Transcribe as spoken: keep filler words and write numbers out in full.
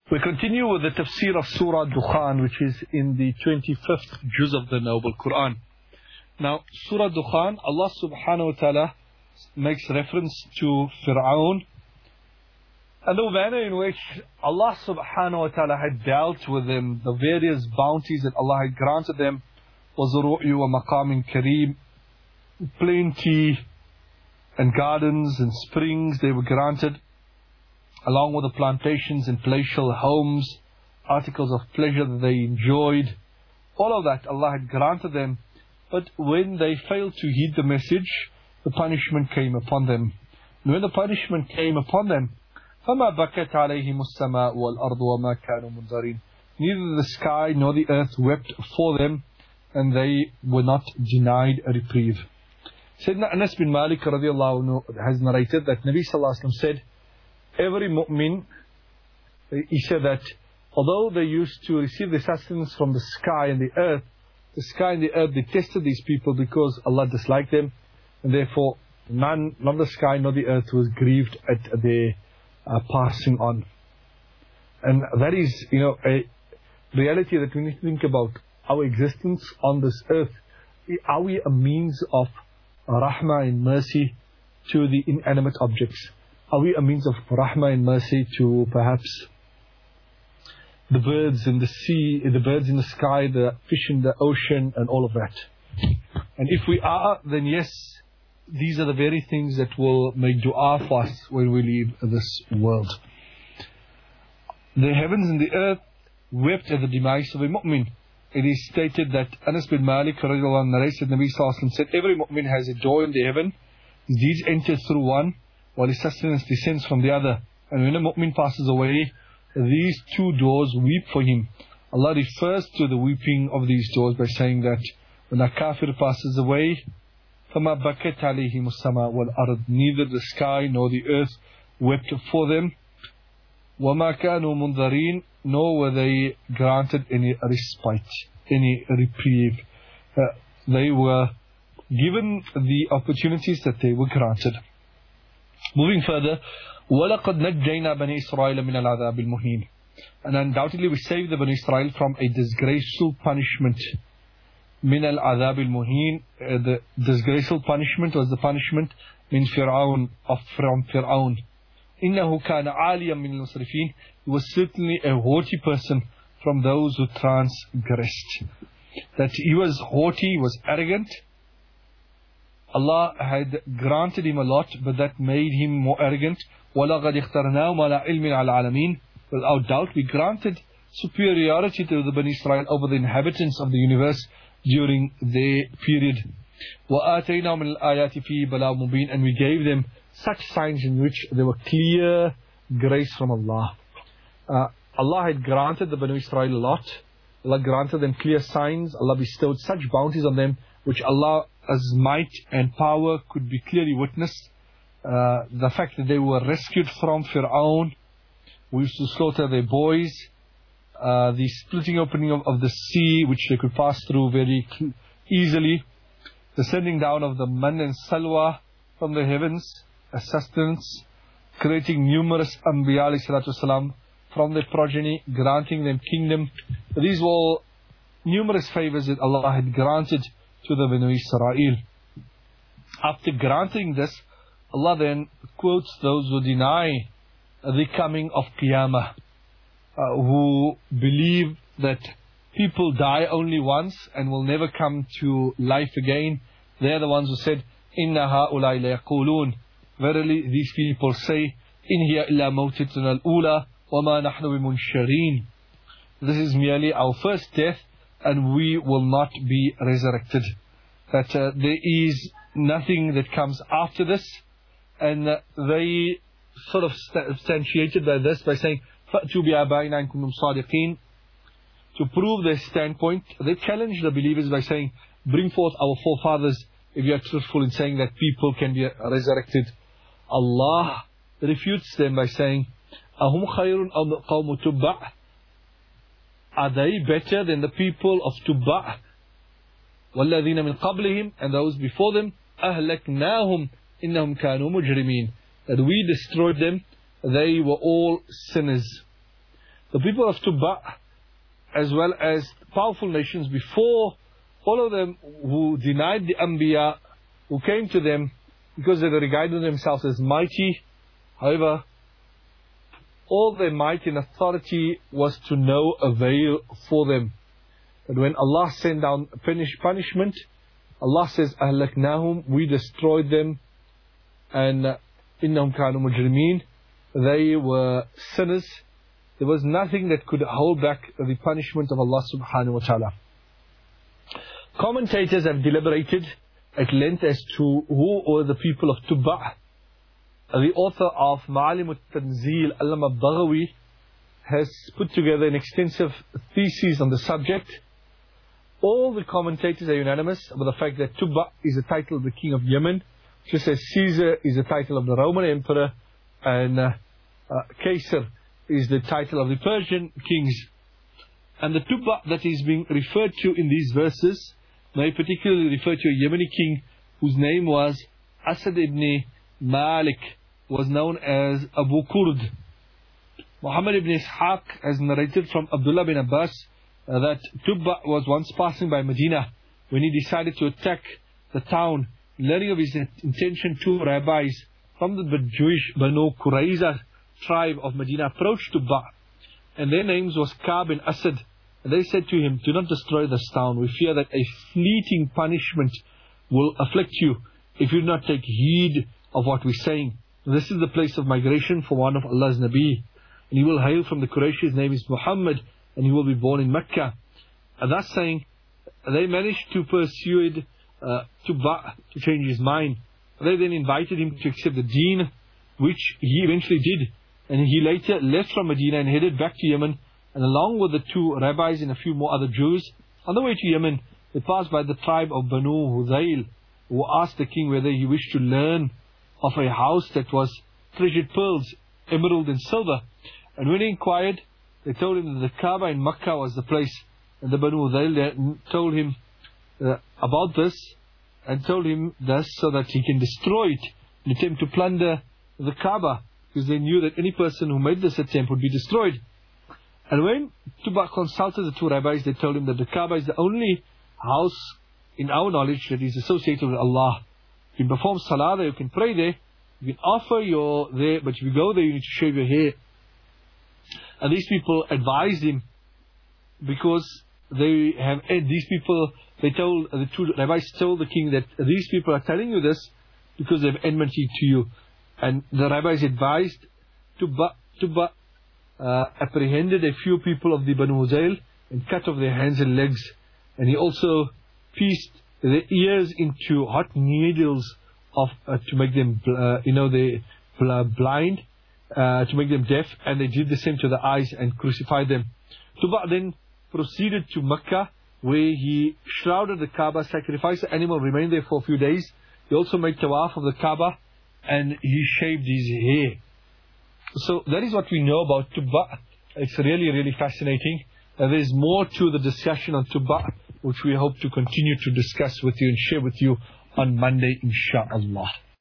We continue with the tafsir of Surah Dukhan, which is in the twenty-fifth juz of the Noble Quran. Now, Surah Dukhan, Allah subhanahu wa ta'ala makes reference to Fir'aun and the manner in which Allah subhanahu wa ta'ala had dealt with them, the various bounties that Allah had granted them, وَزُرُوعِ وَمَقَامٍ كَرِيمٍ, plenty and gardens and springs they were granted, along with the plantations and palatial homes, articles of pleasure that they enjoyed. All of that Allah had granted them, but when they failed to heed the message, the punishment came upon them. And when the punishment came upon them, فَمَا بَكَتْ عَلَيْهِمُ السَّمَاءُ وَالْأَرْضُ وَمَا كَانُوا مُنذَرِينَ. Neither the sky nor the earth wept for them, and they were not denied a reprieve. Sayyidina Anas bin Malik radiallahu anhu has narrated that Nabi sallallahu alaihi wasallam said, every mu'min, he said that although they used to receive the sustenance from the sky and the earth, the sky and the earth detested these people because Allah disliked them, and therefore none, not the sky nor the earth was grieved at their uh, passing on. And that is, you know, a reality that we need to think about. Our existence on this earth, are we a means of rahmah and mercy to the inanimate objects? Are we a means of rahmah and mercy to perhaps the birds in the sea, the birds in the sky, the fish in the ocean, and all of that? And if we are, then yes, these are the very things that will make dua for us when we leave this world. The heavens and the earth wept at the demise of a mu'min. It is stated that Anas bin Malik radiallahu anhu narrates that Nabi sallallahu alaihi wasallam said, every mu'min has a door in the heaven, his deeds enter through one, while his sustenance descends from the other. And when a mu'min passes away, these two doors weep for him. Allah refers to the weeping of these doors by saying that when a kafir passes away, فَمَا بَكَتْ عَلَيْهِمُ السَّمَاءُ وَالْأَرْضُ, neither the sky nor the earth wept for them. وَمَا كَانُوا مُنذَرِينَ, nor were they granted any respite, any reprieve. Uh, they were given the opportunities that they were granted. Moving further, وَلَقَدْ نَجَّيْنَا بَنِي إِسْرَائِيلَ مِنَ الْعَذَابِ الْمُهِينِ, and undoubtedly we saved the Bani Israel from a disgraceful punishment. مِنَ الْعَذَابِ الْمُهِينِ, uh, the disgraceful punishment was the punishment min Fir'aun, of from Fir'aun. إِنَّهُ كَانَ عَالِيًا مِنَ الْمُسْرِفِينَ, he was certainly a haughty person from those who transgressed. That he was haughty, he was arrogant. Allah had granted him a lot, but that made him more arrogant. وَلَقَدْ اخْتَرْنَاهُمْ عَلَىٰ عِلْمٍ عَلَى الْعَالَمِينَ, without doubt we granted superiority to the Bani Israel over the inhabitants of the universe during their period. وَآتَيْنَاهُمْ مِنَ الْآيَاتِ فِيهِ بَلَاغٌ مُبِينٌ, and we gave them such signs in which there were clear grace from Allah. Uh, Allah had granted the Bani Israel a lot. Allah granted them clear signs. Allah bestowed such bounties on them which Allah's might and power could be clearly witnessed. Uh, the fact that they were rescued from Fir'aun, who used to slaughter their boys, uh, the splitting opening of, of the sea which they could pass through very easily, the sending down of the man and salwa from the heavens as sustenance, creating numerous Anbiya alayhi salatu wasalam from their progeny, granting them kingdom. These were all numerous favors that Allah had granted to the Bani Israel. After granting this, Allah then quotes those who deny the coming of Qiyamah, uh, who believe that people die only once and will never come to life again. They are the ones who said, Inna ha'ulai la yaqulun, verily these people say, In hiya illa mawtituna al-ula wa ma nahnu bimunsharin. This is merely our first death and we will not be resurrected. That uh, there is nothing that comes after this. And uh, they sort of substantiated by this by saying, فَأْتُوا بِآبَائِنَا إِن كُنتُمْ صَادِقِينَ. To prove their standpoint, they challenge the believers by saying, bring forth our forefathers if you are truthful in saying that people can be resurrected. Allah refutes them by saying, أَهُمْ خَيْرٌ أَوْ قَوْمُ تُبَّعْ, are they better than the people of Tubba'? وَالَّذِينَ مِنْ قَبْلِهِمْ, and those before them, أَهْلَكْنَاهُمْ إِنَّهُمْ كَانُوا مُجْرِمِينَ, that we destroyed them, they were all sinners. the people of Tubba, as well as powerful nations before, all of them who denied the Anbiya, who came to them because they regarded themselves as mighty. However, all their might and authority was to no avail for them. But when Allah sent down punish, punishment, Allah says, أَهْلَكْنَاهُمْ, we destroyed them, and إِنَّهُمْ كَانُوا مُجْرِمِينَ, they were sinners. There was nothing that could hold back the punishment of Allah subhanahu wa ta'ala. Commentators have deliberated at length as to who were the people of Tubba. The author of Ma'alim al-Tanzil, Allama al-Baghawi, has put together an extensive thesis on the subject. All the commentators are unanimous about the fact that Tubba is the title of the king of Yemen, just as Caesar is the title of the Roman emperor, and uh, uh, Caesar is the title of the Persian kings. And the Tubba that is being referred to in these verses may particularly refer to a Yemeni king whose name was Asad ibn Malik, was known as Abu Kurd. Muhammad ibn Ishaq has narrated from Abdullah bin Abbas uh, that Tubba was once passing by Medina when he decided to attack the town. Learning of his intention, two rabbis from the Jewish Banu Qurayza tribe of Medina approached Tubba, and their names was Ka'b and Asad. And they said to him, do not destroy this town. We fear that a fleeting punishment will afflict you if you do not take heed of what we're saying. This is the place of migration for one of Allah's Nabi, and he will hail from the Quraysh. His name is Muhammad, and he will be born in Mecca. And thus saying, they managed to persuade uh, Tubba to change his mind. They then invited him to accept the deen, which he eventually did. And he later left from Medina and headed back to Yemen, and along with the two rabbis and a few more other Jews, on the way to Yemen, they passed by the tribe of Banu Hudayl, who asked the king whether he wished to learn of a house that was treasured pearls, emerald and silver. And when he inquired, they told him that the Kaaba in Makkah was the place. And the Banu Hudayl told him uh, about this, and told him this so that he can destroy it and attempt to plunder the Kaaba, because they knew that any person who made this attempt would be destroyed. And when Tubba consulted the two rabbis, they told him that the Kaaba is the only house in our knowledge that is associated with Allah. You can perform salah there, you can pray there, you can offer your there, but if you go there, you need to shave your hair. And these people advised him, because they have, these people, they told, the two rabbis told the king that these people are telling you this because they have enmity to you. And the rabbis advised Tubba, Tubba uh, apprehended a few people of the Banu Hudayl and cut off their hands and legs. And he also pieced their ears into hot needles of uh, to make them, uh, you know, they bl blind, uh, to make them deaf. And they did the same to the eyes and crucified them. Tubba then proceeded to Mecca, where he shrouded the Kaaba, sacrificed the animal, remained there for a few days. He also made tawaf of the Kaaba, and he shaved his hair. So that is what we know about Tubba. It's really, really fascinating. Uh, there's more to the discussion on Tubba, which we hope to continue to discuss with you and share with you on Monday, inshaAllah.